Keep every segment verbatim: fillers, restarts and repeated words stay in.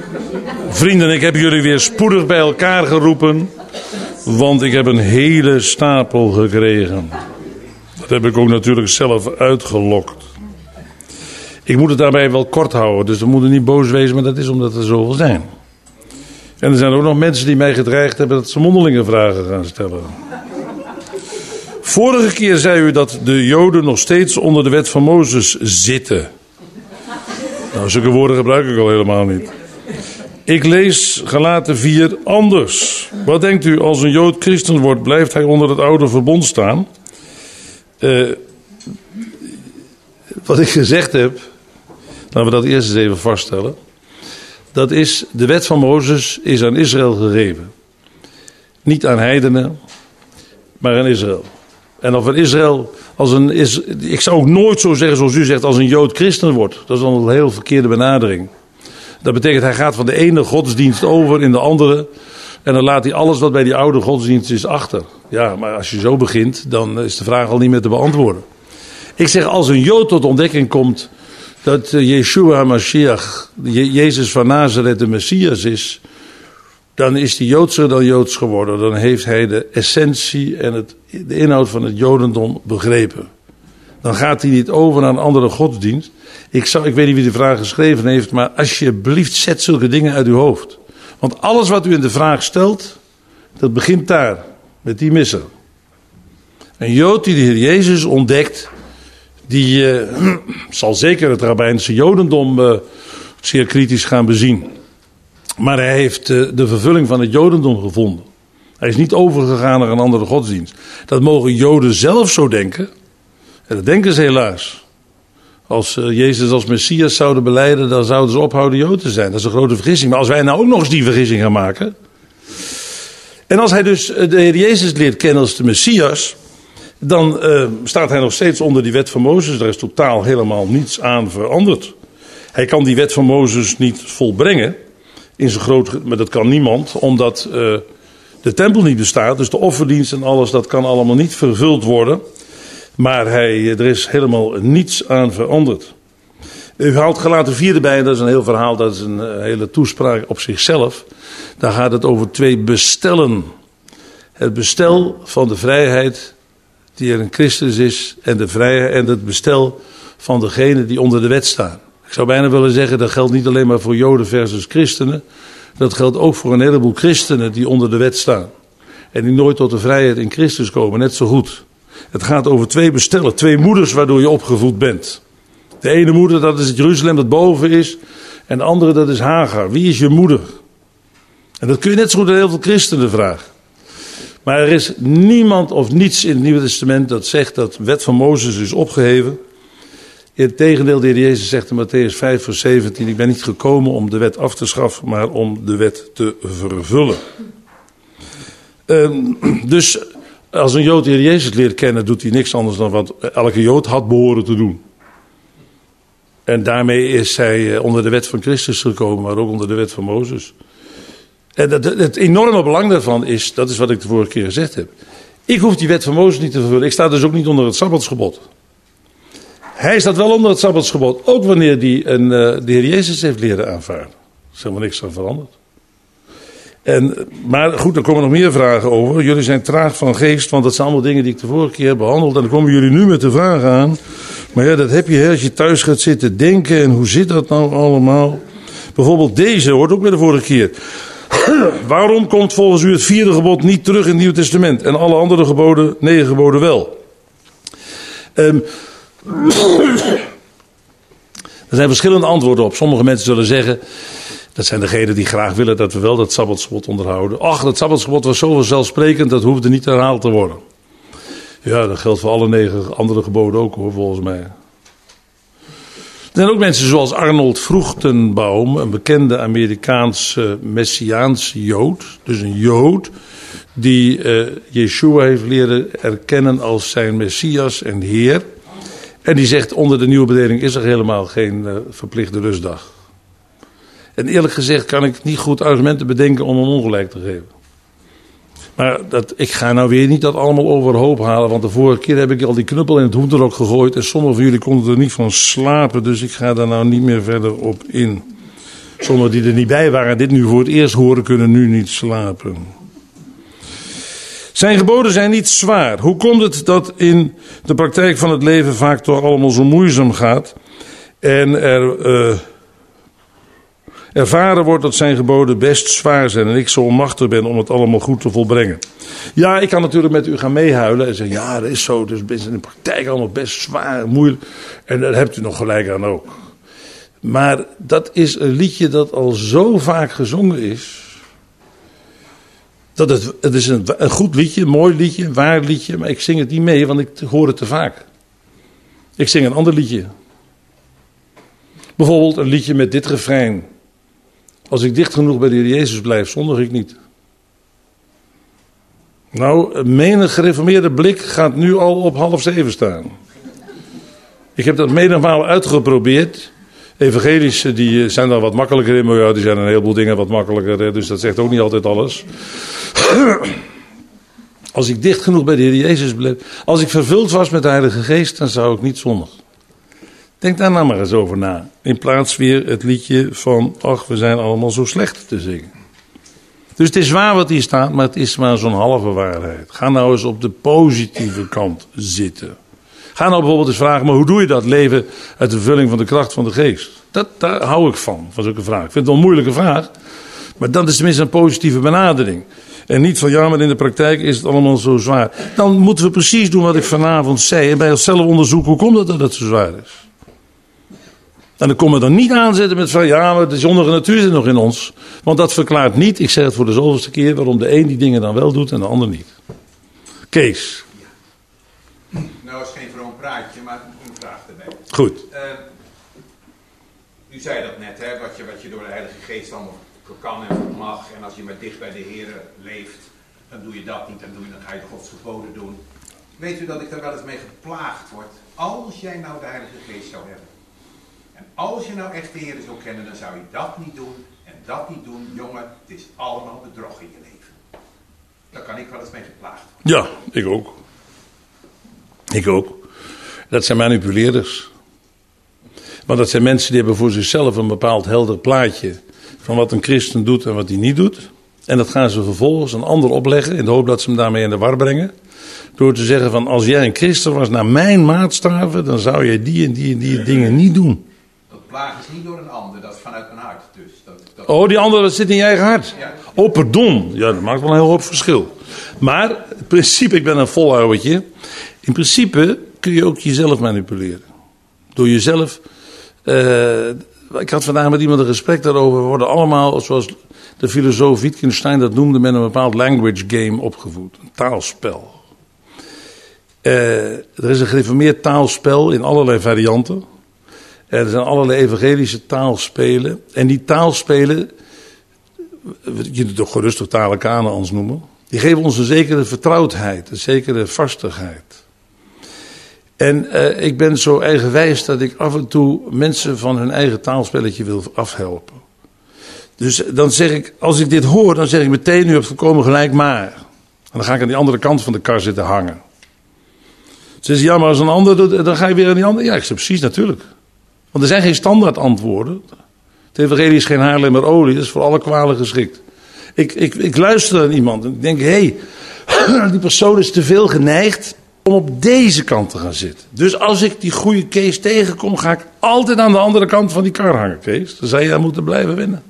Vrienden, ik heb jullie weer spoedig bij elkaar geroepen, want ik heb een hele stapel gekregen. Dat heb ik ook natuurlijk zelf uitgelokt. Ik moet het daarbij wel kort houden, dus we moeten niet boos wezen, maar dat is omdat er zoveel zijn. En er zijn ook nog mensen die mij gedreigd hebben dat ze mondelinge vragen gaan stellen. Vorige keer zei u dat de Joden nog steeds onder de wet van Mozes zitten. Nou, zulke woorden gebruik ik al helemaal niet. Ik lees Galaten vier anders. Wat denkt u, als een Jood christen wordt, blijft hij onder het oude verbond staan? Uh, wat ik gezegd heb, laten we dat eerst eens even vaststellen. Dat is, de wet van Mozes is aan Israël gegeven. Niet aan heidenen, maar aan Israël. En of een Israël, als een, is, ik zou ook nooit zo zeggen zoals u zegt, als een Jood christen wordt. Dat is dan een heel verkeerde benadering. Dat betekent, hij gaat van de ene godsdienst over in de andere. En dan laat hij alles wat bij die oude godsdienst is achter. Ja, maar als je zo begint, dan is de vraag al niet meer te beantwoorden. Ik zeg, als een Jood tot ontdekking komt dat Yeshua HaMashiach, Jezus van Nazareth, de Messias is, dan is hij Joodser dan Joods geworden. Dan heeft hij de essentie en het, de inhoud van het Jodendom begrepen. Dan gaat hij niet over naar een andere godsdienst. Ik, zou, ik weet niet wie de vraag geschreven heeft, maar alsjeblieft zet zulke dingen uit uw hoofd. Want alles wat u in de vraag stelt, dat begint daar, met die missen. Een Jood die de Heer Jezus ontdekt, die uh, zal zeker het rabbijnse Jodendom uh, zeer kritisch gaan bezien. Maar hij heeft uh, de vervulling van het Jodendom gevonden. Hij is niet overgegaan naar een andere godsdienst. Dat mogen Joden zelf zo denken. En dat denken ze helaas. Als uh, Jezus als Messias zouden belijden, dan zouden ze ophouden Jood te zijn. Dat is een grote vergissing. Maar als wij nou ook nog eens die vergissing gaan maken. En als hij dus de Heer Jezus leert kennen als de Messias, dan uh, staat hij nog steeds onder die wet van Mozes. Daar is totaal helemaal niets aan veranderd. Hij kan die wet van Mozes niet volbrengen. In zijn groot, maar dat kan niemand, omdat uh, de tempel niet bestaat. Dus de offerdienst en alles, dat kan allemaal niet vervuld worden. Maar hij, er is helemaal niets aan veranderd. U haalt Galaten vier erbij, dat is een heel verhaal, dat is een hele toespraak op zichzelf. Daar gaat het over twee bestellen. Het bestel van de vrijheid die er in Christus is en, de vrijheid, en het bestel van degenen die onder de wet staan. Ik zou bijna willen zeggen, dat geldt niet alleen maar voor Joden versus christenen. Dat geldt ook voor een heleboel christenen die onder de wet staan. En die nooit tot de vrijheid in Christus komen, net zo goed. Het gaat over twee bestellen, twee moeders waardoor je opgevoed bent. De ene moeder, dat is het Jeruzalem dat boven is. En de andere, dat is Hagar. Wie is je moeder? En dat kun je net zo goed aan heel veel christenen vragen. Maar er is niemand of niets in het Nieuwe Testament dat zegt dat de wet van Mozes is opgeheven. In het tegendeel, de Heer Jezus zegt in Matthäus vijf vers zeventien... ik ben niet gekomen om de wet af te schaffen, maar om de wet te vervullen. Um, dus als een Jood de Heer Jezus leert kennen, doet hij niks anders dan wat elke Jood had behoren te doen. En daarmee is hij onder de wet van Christus gekomen, maar ook onder de wet van Mozes. En het, het enorme belang daarvan is, dat is wat ik de vorige keer gezegd heb. Ik hoef die wet van Mozes niet te vervullen. Ik sta dus ook niet onder het Sabbatsgebod. Hij staat wel onder het Sabbatsgebod, ook wanneer hij een, uh, de Heer Jezus heeft leren aanvaarden. Er is helemaal niks aan veranderd. En, maar goed, er komen nog meer vragen over. Jullie zijn traag van geest, want dat zijn allemaal dingen die ik de vorige keer heb behandeld. En dan komen jullie nu met de vragen aan. Maar ja, dat heb je als je thuis gaat zitten denken. En hoe zit dat nou allemaal? Bijvoorbeeld deze hoort ook weer de vorige keer. Waarom komt volgens u het vierde gebod niet terug in het Nieuwe Testament? En alle andere geboden, negen geboden wel? Um, er zijn verschillende antwoorden op. Sommige mensen zullen zeggen, dat zijn degenen die graag willen dat we wel dat Sabbatsgebod onderhouden. Ach, dat Sabbatsgebod was zo vanzelfsprekend, dat hoefde niet herhaald te worden. Ja, dat geldt voor alle negen andere geboden ook hoor, volgens mij. Er zijn ook mensen zoals Arnold Vroegtenbaum, een bekende Amerikaanse Messiaanse Jood. Dus een Jood die uh, Yeshua heeft leren erkennen als zijn Messias en Heer. En die zegt, onder de nieuwe bedeling is er helemaal geen uh, verplichte rustdag. En eerlijk gezegd kan ik niet goed argumenten bedenken om hem ongelijk te geven. Maar dat, ik ga nou weer niet dat allemaal overhoop halen. Want de vorige keer heb ik al die knuppel in het hoenderok gegooid. En sommigen van jullie konden er niet van slapen. Dus ik ga daar nou niet meer verder op in. Sommigen die er niet bij waren en dit nu voor het eerst horen, kunnen nu niet slapen. Zijn geboden zijn niet zwaar. Hoe komt het dat in de praktijk van het leven vaak toch allemaal zo moeizaam gaat en er uh, ervaren wordt dat zijn geboden best zwaar zijn en ik zo onmachtig ben om het allemaal goed te volbrengen? Ja, ik kan natuurlijk met u gaan meehuilen en zeggen, ja, dat is zo, dus is in de praktijk allemaal best zwaar, moeilijk. En daar hebt u nog gelijk aan ook. Maar dat is een liedje dat al zo vaak gezongen is. Dat het, het is een, een goed liedje, een mooi liedje, een waar liedje, maar ik zing het niet mee, want ik hoor het te vaak. Ik zing een ander liedje. Bijvoorbeeld een liedje met dit refrein. Als ik dicht genoeg bij de Heer Jezus blijf, zondig ik niet. Nou, een menig gereformeerde blik gaat nu al op half zeven staan. Ik heb dat menigmaal uitgeprobeerd. Evangelische die zijn daar wat makkelijker in, maar ja, die zijn een heleboel dingen wat makkelijker, dus dat zegt ook niet altijd alles. Als ik dicht genoeg bij de Heer Jezus bleef, als ik vervuld was met de Heilige Geest, dan zou ik niet zondig. Denk daar nou maar eens over na. In plaats weer het liedje van, ach, we zijn allemaal zo slecht te zingen. Dus het is waar wat hier staat, maar het is maar zo'n halve waarheid. Ga nou eens op de positieve kant zitten. Ga nou bijvoorbeeld eens vragen, maar hoe doe je dat? Leven uit de vervulling van de kracht van de geest. Dat, daar hou ik van, van zulke vraag. Ik vind het wel een moeilijke vraag, maar dat is tenminste een positieve benadering. En niet van, ja, maar in de praktijk is het allemaal zo zwaar. Dan moeten we precies doen wat ik vanavond zei en bij onszelf onderzoeken, hoe komt het dat het zo zwaar is? En dan komen we dan niet aanzetten met van, ja, maar de zondige natuur zit nog in ons. Want dat verklaart niet, ik zeg het voor de zoveelste keer, waarom de een die dingen dan wel doet en de ander niet. Kees. Ja. Nou, is geen vroom praatje, maar een vraag erbij. Goed. Uh, u zei dat net, hè, wat je, wat je door de Heilige Geest allemaal kan en mag. En als je maar dicht bij de Heer leeft, dan doe je dat niet. Dan, doe je, dan ga je de Gods geboden doen. Weet u dat ik daar wel eens mee geplaagd word? Als jij nou de Heilige Geest zou hebben. En als je nou echt de Heer zou kennen, dan zou je dat niet doen en dat niet doen. Jongen, het is allemaal bedrog in je leven. Daar kan ik wel eens mee geplaagd worden. Ja, ik ook. Ik ook. Dat zijn manipuleerders. Want dat zijn mensen die hebben voor zichzelf een bepaald helder plaatje van wat een christen doet en wat hij niet doet. En dat gaan ze vervolgens een ander opleggen in de hoop dat ze hem daarmee in de war brengen. Door te zeggen van, als jij een christen was naar mijn maatstaven, dan zou jij die en die en die dingen niet doen. Dat plaag is niet door een ander, dat is vanuit mijn hart. Dus dat, dat... Oh, die andere, dat zit in je eigen hart. Ja. Oh, pardon. Ja, dat maakt wel een heel hoop verschil. Maar, in principe, ik ben een volhouwertje. In principe kun je ook jezelf manipuleren. Door jezelf... Uh, ik had vandaag met iemand een gesprek daarover. We worden allemaal, zoals de filosoof Wittgenstein dat noemde, met een bepaald language game opgevoed. Een taalspel. Uh, er is een gereformeerd taalspel in allerlei varianten. Er zijn allerlei evangelische taalspelen. En die taalspelen, je kunt toch gerust ook talen Kanaans noemen. Die geven ons een zekere vertrouwdheid, een zekere vastigheid. En uh, ik ben zo eigenwijs dat ik af en toe mensen van hun eigen taalspelletje wil afhelpen. Dus dan zeg ik, als ik dit hoor, dan zeg ik meteen, u hebt volkomen gelijk, maar. En dan ga ik aan die andere kant van de kar zitten hangen. Ze zeggen, ja, maar als een ander doet, dan ga je weer aan die andere. Ja, ik zeg precies, natuurlijk. Want er zijn geen standaard antwoorden. Het evangelie is geen haarlemmer olie, dat is voor alle kwalen geschikt. Ik, ik, ik luister naar iemand en ik denk, hé, hey, die persoon is te veel geneigd om op deze kant te gaan zitten. Dus als ik die goede Kees tegenkom, ga ik altijd aan de andere kant van die kar hangen, Kees. Dan zou jij moeten blijven winnen.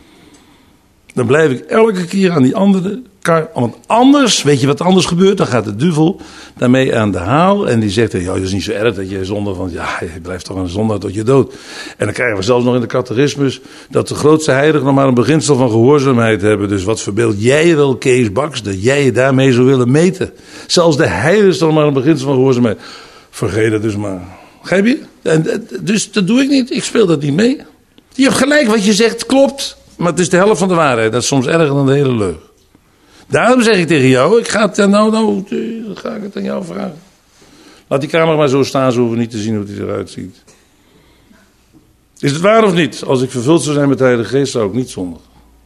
Dan blijf ik elke keer aan die andere kar. Want anders, weet je wat anders gebeurt? Dan gaat de duivel daarmee aan de haal. En die zegt, ja, dat is niet zo erg dat je zonde van, ja, je blijft toch een zondaar tot je dood. En dan krijgen we zelfs nog in de catechismus dat de grootste heiligen nog maar een beginsel van gehoorzaamheid hebben. Dus wat verbeeld jij je wel, Kees Baks, dat jij je daarmee zou willen meten? Zelfs de heiligen is nog maar een beginsel van gehoorzaamheid. Vergeet het dus maar. Begrijp je? En, dus dat doe ik niet. Ik speel dat niet mee. Je hebt gelijk, wat je zegt klopt. Maar het is de helft van de waarheid. Dat is soms erger dan de hele leugen. Daarom zeg ik tegen jou, ik ga het, nou, nou, dan ga ik het aan jou vragen. Laat die kamer maar zo staan, ze hoeven niet te zien hoe die eruit ziet. Is het waar of niet? Als ik vervuld zou zijn met de Heilige Geest, zou ik niet zondigen.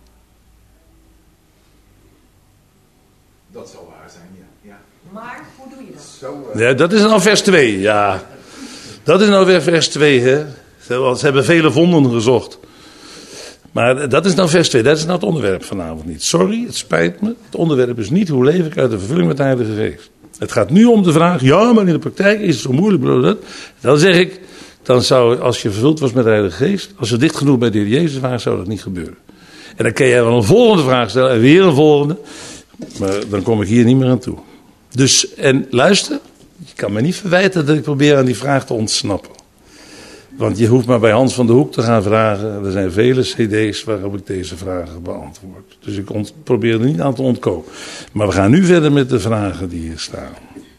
Dat zal waar zijn, ja. ja. Maar, hoe doe je dat? Zo, uh... Ja, dat is nou vers twee, ja. Dat is nou weer vers twee, hè. Ze hebben vele vonden gezocht. Maar dat is nou vers twee, dat is nou het onderwerp vanavond niet. Sorry, het spijt me. Het onderwerp is niet hoe leef ik uit de vervulling met de Heilige Geest. Het gaat nu om de vraag, ja, maar in de praktijk is het zo moeilijk. Bro, dan zeg ik, dan zou, als je vervuld was met de Heilige Geest, als er dicht genoeg bij de Heer Jezus waren, zou dat niet gebeuren. En dan kan jij wel een volgende vraag stellen en weer een volgende. Maar dan kom ik hier niet meer aan toe. Dus, en luister, je kan me niet verwijten dat ik probeer aan die vraag te ontsnappen. Want je hoeft maar bij Hans van de Hoek te gaan vragen. Er zijn vele cd's waarop ik deze vragen beantwoord. Dus ik ont- probeer er niet aan te ontkomen. Maar we gaan nu verder met de vragen die hier staan.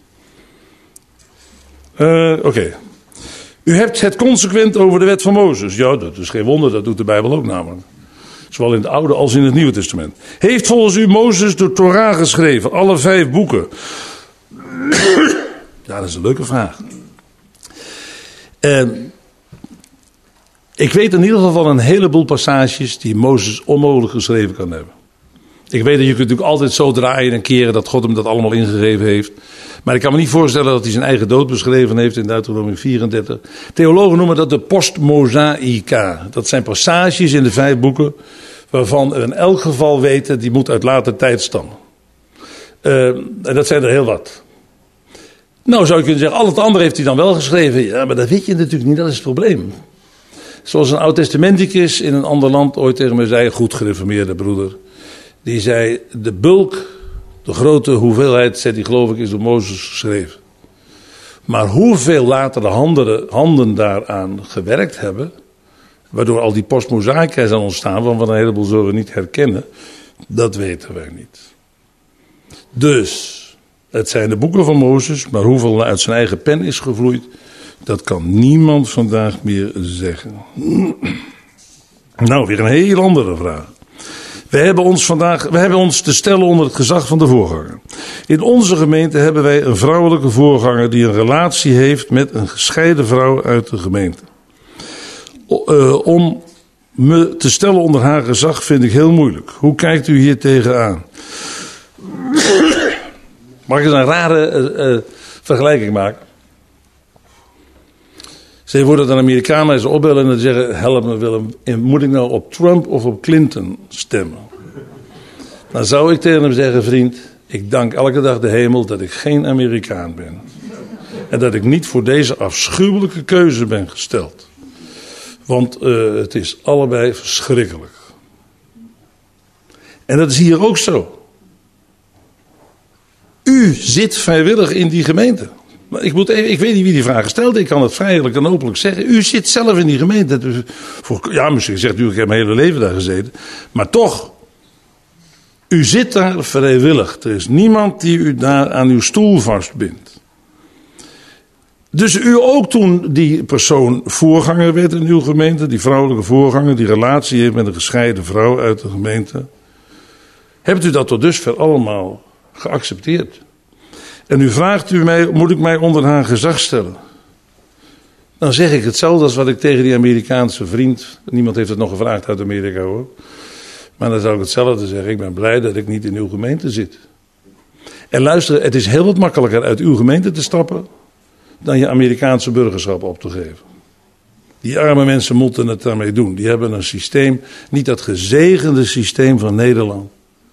Uh, Oké. Okay. U hebt het consequent over de wet van Mozes. Ja, dat is geen wonder, dat doet de Bijbel ook namelijk. Zowel in het Oude als in het Nieuwe Testament. Heeft volgens u Mozes de Torah geschreven? Alle vijf boeken? Ja, dat is een leuke vraag. Uh, ik weet in ieder geval van een heleboel passages die Mozes onmogelijk geschreven kan hebben. Ik weet dat je kunt natuurlijk altijd zo draaien en keren dat God hem dat allemaal ingegeven heeft. Maar ik kan me niet voorstellen dat hij zijn eigen dood beschreven heeft in Deuteronomium vierendertig. Theologen noemen dat de postmosaica. Dat zijn passages in de vijf boeken waarvan we in elk geval weten die moet uit later tijd stammen. Uh, en dat zijn er heel wat. Nou zou je kunnen zeggen, al het andere heeft hij dan wel geschreven. Ja, maar dat weet je natuurlijk niet, dat is het probleem. Zoals een oud-testamenticus in een ander land ooit tegen mij zei, goed gereformeerde broeder. Die zei, de bulk, de grote hoeveelheid, zei die geloof ik, is door Mozes geschreven. Maar hoeveel later de handen, handen daaraan gewerkt hebben, waardoor al die postmosaica zijn ontstaan, waarvan we een heleboel zullen we niet herkennen, dat weten wij niet. Dus, het zijn de boeken van Mozes, maar hoeveel uit zijn eigen pen is gevloeid, dat kan niemand vandaag meer zeggen. Nou, weer een heel andere vraag. We hebben ons vandaag, we hebben ons te stellen onder het gezag van de voorganger. In onze gemeente hebben wij een vrouwelijke voorganger die een relatie heeft met een gescheiden vrouw uit de gemeente. Uh, om me te stellen onder haar gezag vind ik heel moeilijk. Hoe kijkt u hier tegenaan? Mag ik eens een rare uh, uh, vergelijking maken? Stel je voor dat een Amerikaan mij zou opbellen en dan zeggen, help me Willem, moet ik nou op Trump of op Clinton stemmen? Dan zou ik tegen hem zeggen, vriend, ik dank elke dag de hemel dat ik geen Amerikaan ben. En dat ik niet voor deze afschuwelijke keuze ben gesteld. Want uh, het is allebei verschrikkelijk. En dat is hier ook zo. U zit vrijwillig in die gemeente. Maar ik, moet even, ik weet niet wie die vraag stelt. Ik kan het vrijelijk en openlijk zeggen. U zit zelf in die gemeente. Dus voor, ja, misschien zegt u, ik heb mijn hele leven daar gezeten. Maar toch, u zit daar vrijwillig. Er is niemand die u daar aan uw stoel vastbindt. Dus u ook toen die persoon voorganger werd in uw gemeente, die vrouwelijke voorganger, die relatie heeft met een gescheiden vrouw uit de gemeente, hebt u dat tot dusver allemaal geaccepteerd? En nu vraagt u mij, moet ik mij onder haar gezag stellen? Dan zeg ik hetzelfde als wat ik tegen die Amerikaanse vriend, niemand heeft het nog gevraagd uit Amerika hoor, maar dan zou ik hetzelfde zeggen, ik ben blij dat ik niet in uw gemeente zit. En luister, het is heel wat makkelijker uit uw gemeente te stappen dan je Amerikaanse burgerschap op te geven. Die arme mensen moeten het daarmee doen. Die hebben een systeem, niet dat gezegende systeem van Nederland,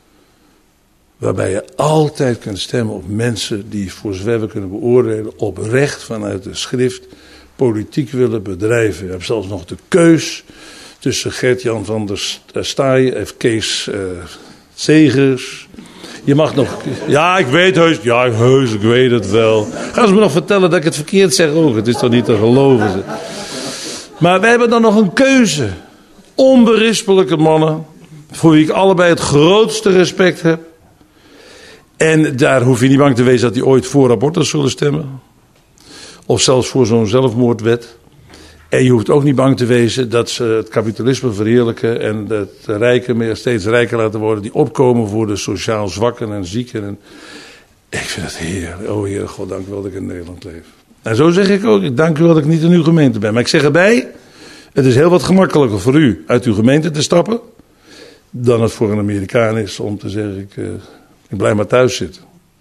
waarbij je altijd kunt stemmen op mensen die, voor zover we kunnen beoordelen, oprecht vanuit de schrift politiek willen bedrijven. Je hebt zelfs nog de keus tussen Gert-Jan van der Staaij en Kees uh, Segers. Je mag nog, ja ik weet heus, ja heus, ik weet het wel. Gaan ze me nog vertellen dat ik het verkeerd zeg ook, het is toch niet te geloven. Maar we hebben dan nog een keuze. Onberispelijke mannen, voor wie ik allebei het grootste respect heb. En daar hoef je niet bang te wezen dat die ooit voor abortus zullen stemmen. Of zelfs voor zo'n zelfmoordwet. En je hoeft ook niet bang te wezen dat ze het kapitalisme verheerlijken en het rijken meer steeds rijker laten worden. Die opkomen voor de sociaal zwakken en zieken. En ik vind het heerlijk. Oh Heer God, dank u wel dat ik in Nederland leef. En zo zeg ik ook, ik dank u wel dat ik niet in uw gemeente ben. Maar ik zeg erbij, het is heel wat gemakkelijker voor u uit uw gemeente te stappen dan het voor een Amerikaan is om te zeggen, ik, uh, ik blijf maar thuis zitten.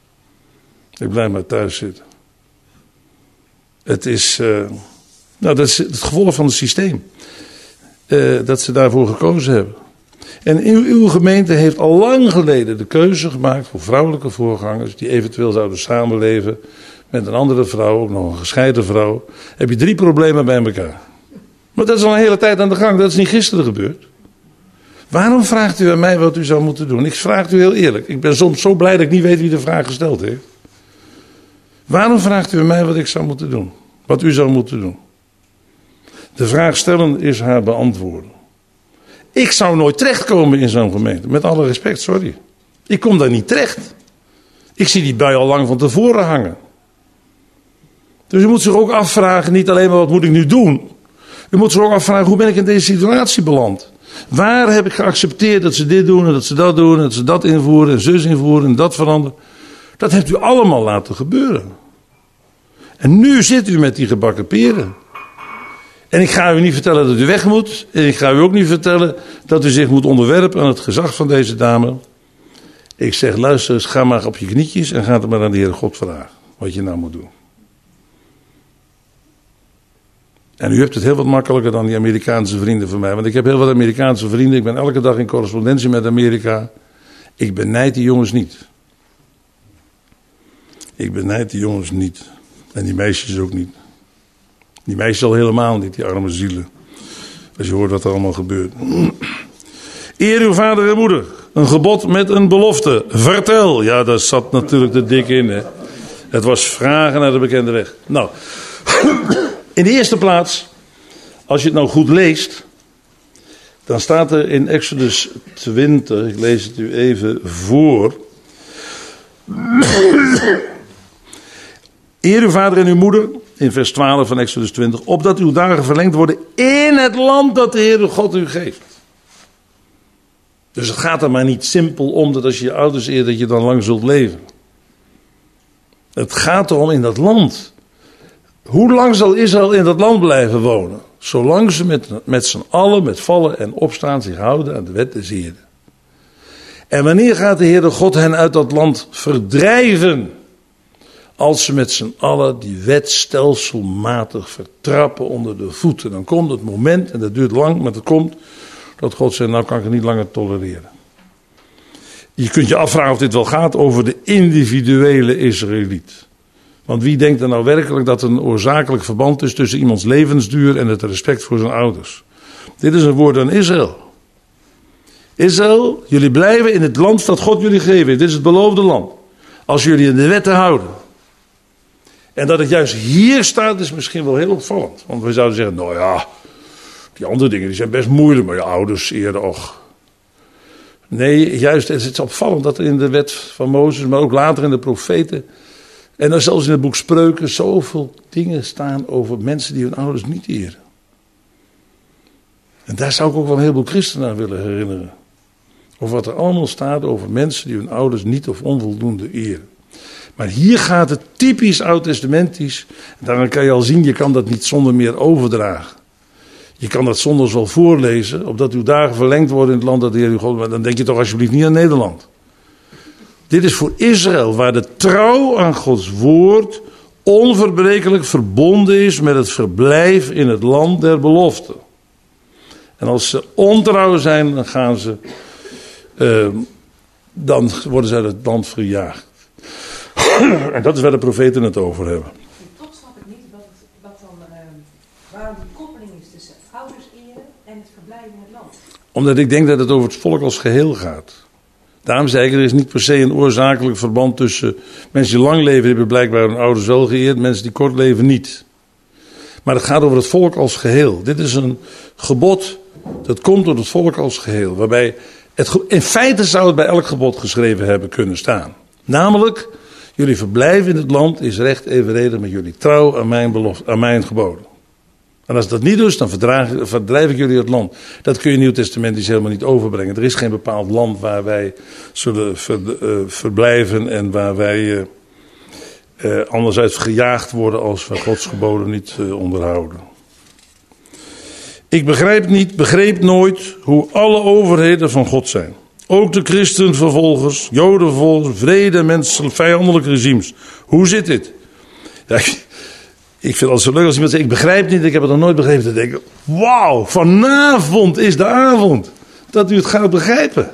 Ik blijf maar thuis zitten. Het is, uh, nou dat is het gevolg van het systeem. uh, dat ze daarvoor gekozen hebben. En uw, uw gemeente heeft al lang geleden de keuze gemaakt voor vrouwelijke voorgangers die eventueel zouden samenleven met een andere vrouw, ook nog een gescheiden vrouw. Heb je drie problemen bij elkaar. Maar dat is al een hele tijd aan de gang, dat is niet gisteren gebeurd. Waarom vraagt u aan mij wat u zou moeten doen? Ik vraag u heel eerlijk. Ik ben soms zo blij dat ik niet weet wie de vraag gesteld heeft. Waarom vraagt u aan mij wat ik zou moeten doen? Wat u zou moeten doen? De vraag stellen is haar beantwoorden. Ik zou nooit terechtkomen in zo'n gemeente. Met alle respect, sorry. Ik kom daar niet terecht. Ik zie die bui al lang van tevoren hangen. Dus u moet zich ook afvragen, niet alleen maar wat moet ik nu doen. U moet zich ook afvragen, hoe ben ik in deze situatie beland? Waar heb ik geaccepteerd dat ze dit doen en dat ze dat doen en dat ze dat invoeren en zus invoeren en dat veranderen? Dat hebt u allemaal laten gebeuren. En nu zit u met die gebakken peren. En ik ga u niet vertellen dat u weg moet. En ik ga u ook niet vertellen dat u zich moet onderwerpen aan het gezag van deze dame. Ik zeg, luister eens, ga maar op je knietjes en ga het maar aan de Heere God vragen. Wat je nou moet doen. En u hebt het heel wat makkelijker dan die Amerikaanse vrienden van mij. Want ik heb heel wat Amerikaanse vrienden. Ik ben elke dag in correspondentie met Amerika. Ik benijd die jongens niet. Ik benijd die jongens niet. En die meisjes ook niet. Die meisjes al helemaal niet, die arme zielen. Als je hoort wat er allemaal gebeurt. Eer uw vader en moeder. Een gebod met een belofte. Vertel. Ja, daar zat natuurlijk de dik in. Hè. Het was vragen naar de bekende weg. Nou, in de eerste plaats, als je het nou goed leest, dan staat er in Exodus twintig, ik lees het u even voor. Eer uw vader en uw moeder, in vers twaalf van Exodus twintig, opdat uw dagen verlengd worden in het land dat de Heere God u geeft. Dus het gaat er maar niet simpel om dat als je je ouders eert, dat je dan lang zult leven. Het gaat erom in dat land. Hoe lang zal Israël in dat land blijven wonen? Zolang ze met, met z'n allen, met vallen en opstaan, zich houden aan de wet des Heeren. En wanneer gaat de Heere God hen uit dat land verdrijven? Als ze met z'n allen die wet stelselmatig vertrappen onder de voeten. Dan komt het moment, en dat duurt lang, maar het komt, dat God zegt, nou kan ik het niet langer tolereren. Je kunt je afvragen of dit wel gaat over de individuele Israëliet. Want wie denkt er nou werkelijk dat er een oorzakelijk verband is tussen iemands levensduur en het respect voor zijn ouders? Dit is een woord aan Israël. Israël, jullie blijven in het land dat God jullie gegeven heeft. Dit is het beloofde land. Als jullie in de wetten houden. En dat het juist hier staat is misschien wel heel opvallend. Want we zouden zeggen, nou ja, die andere dingen die zijn best moeilijk, maar je ouders eerder och. Nee, juist het is opvallend dat er in de wet van Mozes, maar ook later in de profeten, en dan zelfs in het boek Spreuken, zoveel dingen staan over mensen die hun ouders niet eren. En daar zou ik ook wel een heleboel christenen aan willen herinneren. Of wat er allemaal staat over mensen die hun ouders niet of onvoldoende eren. Maar hier gaat het typisch oud-testamentisch. Daarom kan je al zien, je kan dat niet zonder meer overdragen. Je kan dat zondags wel voorlezen, opdat uw dagen verlengd worden in het land dat de Heer uw God. Maar dan denk je toch alsjeblieft niet aan Nederland. Dit is voor Israël, waar de trouw aan Gods woord onverbrekelijk verbonden is met het verblijf in het land der belofte. En als ze ontrouw zijn, dan gaan ze, uh, dan worden ze uit het land verjaagd. En dat is waar de profeten het over hebben. Toch snap ik niet wat, wat dan, uh, waarom die koppeling is tussen ouders eren en het verblijven in het land. Omdat ik denk dat het over het volk als geheel gaat. Daarom zei ik, er is niet per se een oorzakelijk verband tussen mensen die lang leven, hebben blijkbaar hun ouders wel geëerd, mensen die kort leven niet. Maar het gaat over het volk als geheel. Dit is een gebod, dat komt door het volk als geheel. Waarbij het, in feite zou het bij elk gebod geschreven hebben kunnen staan. Namelijk, jullie verblijf in het land is recht evenredig met jullie trouw aan mijn, belofte, aan mijn geboden. En als dat niet doet, dan verdrijf ik jullie het land. Dat kun je Nieuw Testamentisch helemaal niet overbrengen. Er is geen bepaald land waar wij zullen ver, uh, verblijven en waar wij uh, uh, anderzijds gejaagd worden als we Gods geboden niet uh, onderhouden. Ik begrijp niet, begreep nooit hoe alle overheden van God zijn. Ook de christenvervolgers, jodenvervolgers, vrede, mensen, vijandelijke regimes. Hoe zit dit? Ja, Ik vind het altijd zo leuk als iemand zegt, ik begrijp het niet, ik heb het nog nooit begrepen. Dan denk ik, wauw, vanavond is de avond dat u het gaat begrijpen.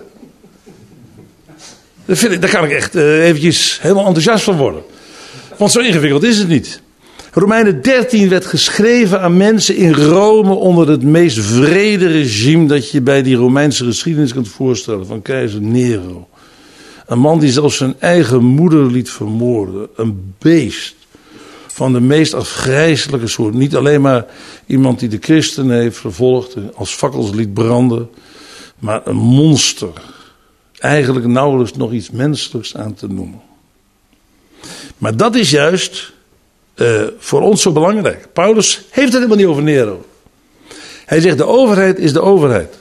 Dat vind ik, daar kan ik echt uh, eventjes helemaal enthousiast van worden. Want zo ingewikkeld is het niet. Romeinen dertien werd geschreven aan mensen in Rome onder het meest wrede regime dat je bij die Romeinse geschiedenis kunt voorstellen, van keizer Nero. Een man die zelfs zijn eigen moeder liet vermoorden. Een beest van de meest afgrijselijke soort. Niet alleen maar iemand die de christenen heeft vervolgd, als fakkels liet branden, maar een monster. Eigenlijk nauwelijks nog iets menselijks aan te noemen. Maar dat is juist uh, voor ons zo belangrijk. Paulus heeft het helemaal niet over Nero. Hij zegt de overheid is de overheid.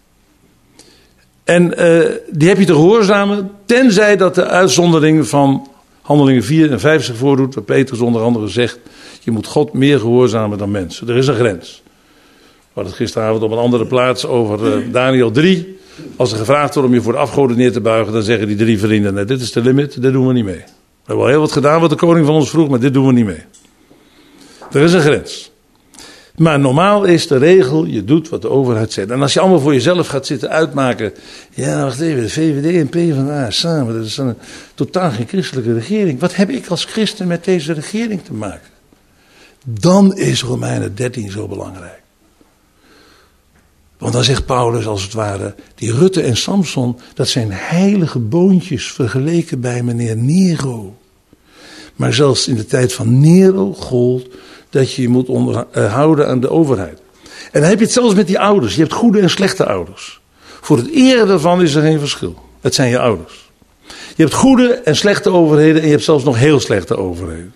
En uh, die heb je te gehoorzamen, tenzij dat de uitzondering van Handelingen vier en vijf zich voordoet, waar Petrus onder andere zegt, je moet God meer gehoorzamen dan mensen. Er is een grens. We hadden het gisteravond op een andere plaats over uh, Daniel drie. Als er gevraagd wordt om je voor de afgoden neer te buigen, dan zeggen die drie vrienden, nee, dit is de limit, dit doen we niet mee. We hebben al heel wat gedaan wat de koning van ons vroeg, maar dit doen we niet mee. Er is een grens. Maar normaal is de regel, je doet wat de overheid zegt. En als je allemaal voor jezelf gaat zitten uitmaken, ja, wacht even, de V V D en PvdA samen, dat is een totaal geen christelijke regering. Wat heb ik als christen met deze regering te maken? Dan is Romeinen dertien zo belangrijk. Want dan zegt Paulus als het ware, die Rutte en Samson, dat zijn heilige boontjes vergeleken bij meneer Nero. Maar zelfs in de tijd van Nero gold dat je je moet onderhouden aan de overheid. En dan heb je het zelfs met die ouders. Je hebt goede en slechte ouders. Voor het eren daarvan is er geen verschil. Het zijn je ouders. Je hebt goede en slechte overheden en je hebt zelfs nog heel slechte overheden.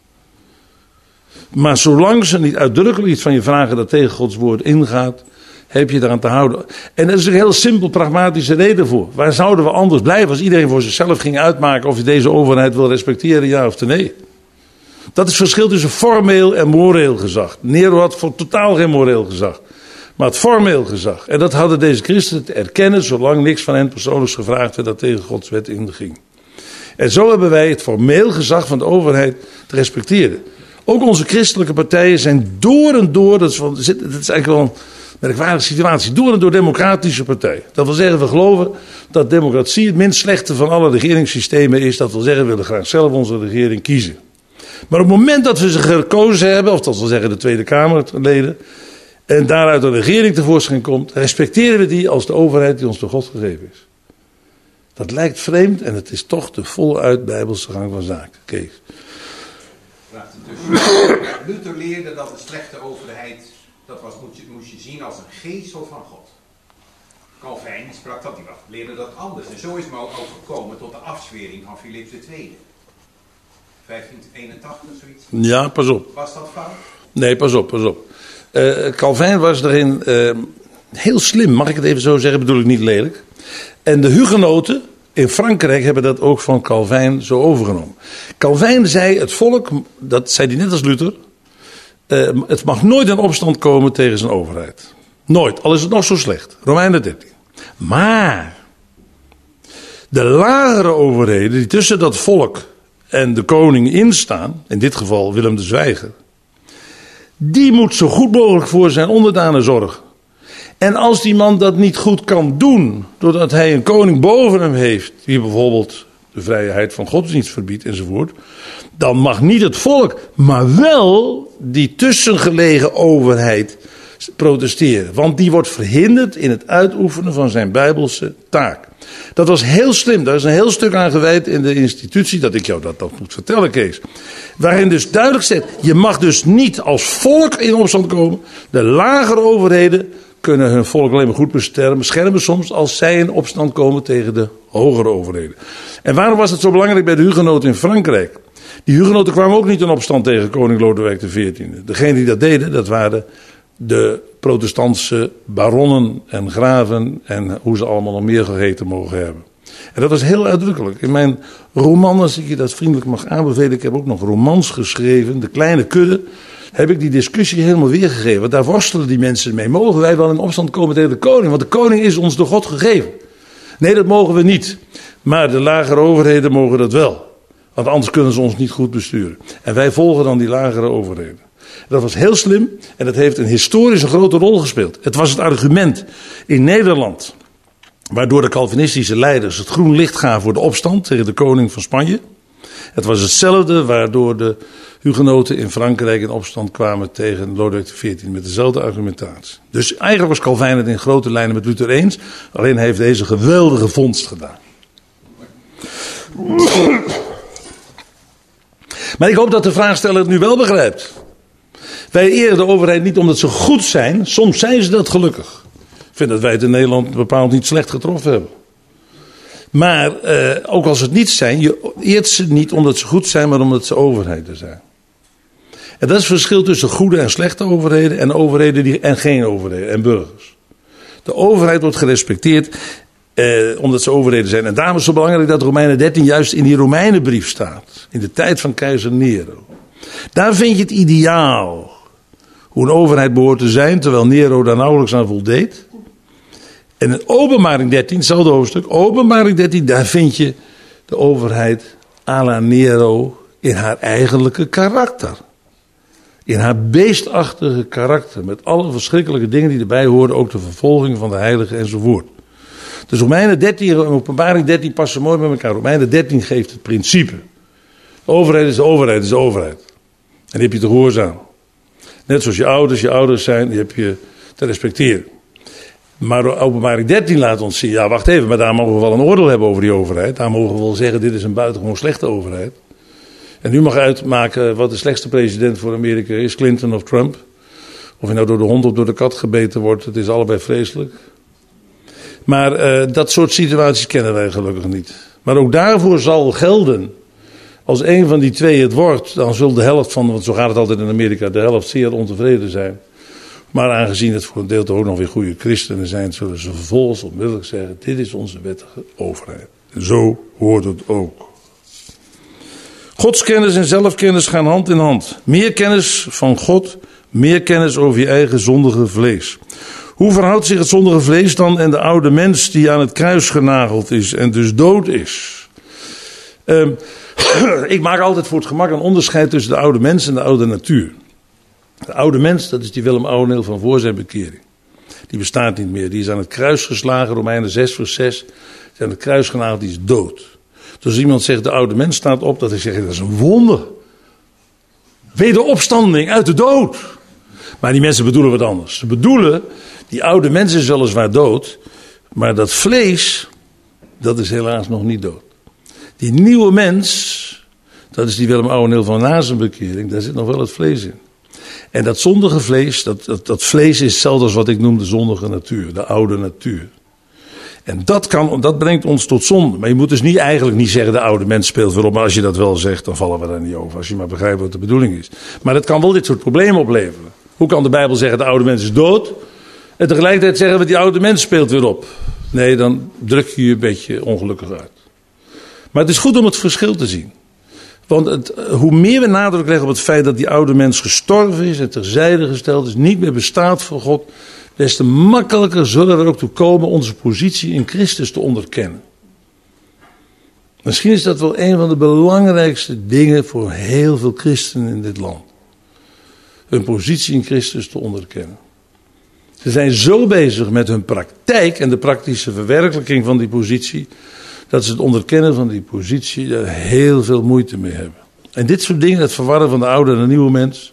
Maar zolang ze niet uitdrukkelijk iets van je vragen dat tegen Gods woord ingaat, heb je eraan te houden. En er is een heel simpel pragmatische reden voor. Waar zouden we anders blijven als iedereen voor zichzelf ging uitmaken of je deze overheid wil respecteren, ja of nee? Dat is het verschil tussen formeel en moreel gezag. Nero had voor totaal geen moreel gezag. Maar het formeel gezag. En dat hadden deze christenen te erkennen, zolang niks van hen persoonlijks gevraagd werd dat tegen Gods wet inging. En zo hebben wij het formeel gezag van de overheid te respecteren. Ook onze christelijke partijen zijn door en door, dat is, van, dat is eigenlijk wel een merkwaardige situatie, door en door democratische partijen. Dat wil zeggen, we geloven dat democratie het minst slechte van alle regeringssystemen is. Dat wil zeggen, we willen graag zelf onze regering kiezen. Maar op het moment dat we ze gekozen hebben, of dat wil zeggen de Tweede Kamerleden, en daaruit een regering tevoorschijn komt, respecteren we die als de overheid die ons door God gegeven is. Dat lijkt vreemd en het is toch de voluit Bijbelse gang van zaken. Kees. Luther leerde dat de slechte overheid, dat was, moest, je, moest je zien als een geestel van God. Calvijn sprak dat, die leerde dat anders. En zo is men ook gekomen tot de afzwering van Philips de Tweede. vijftien eenentachtig, zoiets? Ja, pas op. Was dat fout? Nee, pas op, pas op. Uh, Calvijn was erin uh, heel slim, mag ik het even zo zeggen, bedoel ik niet lelijk. En de hugenoten in Frankrijk hebben dat ook van Calvijn zo overgenomen. Calvijn zei, het volk, dat zei hij net als Luther, uh, het mag nooit in opstand komen tegen zijn overheid. Nooit, al is het nog zo slecht. Romeinen dertien. Maar de lagere overheden die tussen dat volk en de koning instaan, in dit geval Willem de Zwijger, die moet zo goed mogelijk voor zijn onderdanen zorgen. En als die man dat niet goed kan doen, doordat hij een koning boven hem heeft, die bijvoorbeeld de vrijheid van godsdienst verbiedt enzovoort, dan mag niet het volk, maar wel die tussengelegen overheid protesteren. Want die wordt verhinderd in het uitoefenen van zijn bijbelse taak. Dat was heel slim. Daar is een heel stuk aan gewijd in de institutie, dat ik jou dat, dat moet vertellen, Kees. Waarin dus duidelijk staat, je mag dus niet als volk in opstand komen. De lagere overheden kunnen hun volk alleen maar goed beschermen, beschermen soms als zij in opstand komen tegen de hogere overheden. En waarom was het zo belangrijk bij de hugenoten in Frankrijk? Die hugenoten kwamen ook niet in opstand tegen koning Lodewijk de veertiende. Degenen die dat deden, dat waren de protestantse baronnen en graven en hoe ze allemaal nog meer geheten mogen hebben. En dat was heel uitdrukkelijk. In mijn roman, als ik je dat vriendelijk mag aanbevelen, ik heb ook nog romans geschreven, De Kleine Kudde, heb ik die discussie helemaal weergegeven. Want daar worstelen die mensen mee. Mogen wij wel in opstand komen tegen de koning? Want de koning is ons door God gegeven. Nee, dat mogen we niet. Maar de lagere overheden mogen dat wel. Want anders kunnen ze ons niet goed besturen. En wij volgen dan die lagere overheden. Dat was heel slim en dat heeft een historisch een grote rol gespeeld. Het was het argument in Nederland waardoor de Calvinistische leiders het groen licht gaven voor de opstand tegen de koning van Spanje. Het was hetzelfde waardoor de hugenoten in Frankrijk in opstand kwamen tegen Lodewijk de veertiende met dezelfde argumentatie. Dus eigenlijk was Calvijn het in grote lijnen met Luther eens, alleen hij heeft deze geweldige vondst gedaan. Maar ik hoop dat de vraagsteller het nu wel begrijpt. Wij eren de overheid niet omdat ze goed zijn, soms zijn ze dat gelukkig. Ik vind dat wij het in Nederland bepaald niet slecht getroffen hebben. Maar eh, ook als het niet zijn, je eert ze niet omdat ze goed zijn, maar omdat ze overheden zijn. En dat is het verschil tussen goede en slechte overheden en overheden die, en geen overheden en burgers. De overheid wordt gerespecteerd eh, omdat ze overheden zijn. En daarom is het zo belangrijk dat Romeinen dertien juist in die Romeinenbrief staat. In de tijd van keizer Nero. Daar vind je het ideaal. Hoe een overheid behoort te zijn, terwijl Nero daar nauwelijks aan voldeed. En in Openbaring dertien, hetzelfde hoofdstuk, Openbaring dertien, daar vind je de overheid à la Nero in haar eigenlijke karakter. In haar beestachtige karakter, met alle verschrikkelijke dingen die erbij horen, ook de vervolging van de heiligen enzovoort. Dus Romeinen dertien en Openbaring dertien passen mooi bij elkaar. Romeinen dertien geeft het principe. De overheid is de overheid, is de overheid. En die heb je te gehoorzamen. Net zoals je ouders, je ouders zijn, die heb je te respecteren. Maar Openbaring dertien laat ons zien, ja wacht even, maar daar mogen we wel een oordeel hebben over die overheid. Daar mogen we wel zeggen, dit is een buitengewoon slechte overheid. En u mag uitmaken wat de slechtste president voor Amerika is, Clinton of Trump. Of hij nou door de hond of door de kat gebeten wordt, het is allebei vreselijk. Maar uh, dat soort situaties kennen wij gelukkig niet. Maar ook daarvoor zal gelden, als een van die twee het wordt, dan zal de helft van, want zo gaat het altijd in Amerika, de helft zeer ontevreden zijn. Maar aangezien het voor een deel toch ook nog weer goede christenen zijn, zullen ze vervolgens onmiddellijk zeggen, dit is onze wettige overheid. En zo hoort het ook. Godskennis en zelfkennis gaan hand in hand. Meer kennis van God, meer kennis over je eigen zondige vlees. Hoe verhoudt zich het zondige vlees dan en de oude mens die aan het kruis genageld is en dus dood is? Um, ik maak altijd voor het gemak een onderscheid tussen de oude mens en de oude natuur. De oude mens, dat is die Willem Ouweneel van voor zijn bekering. Die bestaat niet meer. Die is aan het kruis geslagen, Romeinen zes vers zes. Die is aan het kruis genageld, die is dood. Dus als iemand zegt de oude mens staat op, dat ik zeg dat is een wonder. Wederopstanding uit de dood. Maar die mensen bedoelen wat anders. Ze bedoelen, die oude mens is weliswaar dood, maar dat vlees, dat is helaas nog niet dood. Die nieuwe mens, dat is die Willem Ouweneel van na zijn bekering, daar zit nog wel het vlees in. En dat zondige vlees, dat, dat, dat vlees is hetzelfde als wat ik noem de zondige natuur, de oude natuur. En dat, kan, dat brengt ons tot zonde. Maar je moet dus niet, eigenlijk niet zeggen de oude mens speelt weer op. Maar als je dat wel zegt, dan vallen we daar niet over. Als je maar begrijpt wat de bedoeling is. Maar dat kan wel dit soort problemen opleveren. Hoe kan de Bijbel zeggen de oude mens is dood? En tegelijkertijd zeggen we die oude mens speelt weer op. Nee, dan druk je je een beetje ongelukkig uit. Maar het is goed om het verschil te zien. Want het, hoe meer we nadruk leggen op het feit dat die oude mens gestorven is en terzijde gesteld is, niet meer bestaat voor God, des te makkelijker zullen we er ook toe komen onze positie in Christus te onderkennen. Misschien is dat wel een van de belangrijkste dingen voor heel veel christenen in dit land. Hun positie in Christus te onderkennen. Ze zijn zo bezig met hun praktijk en de praktische verwerkelijking van die positie, dat ze het onderkennen van die positie daar heel veel moeite mee hebben. En dit soort dingen, het verwarren van de oude en de nieuwe mens.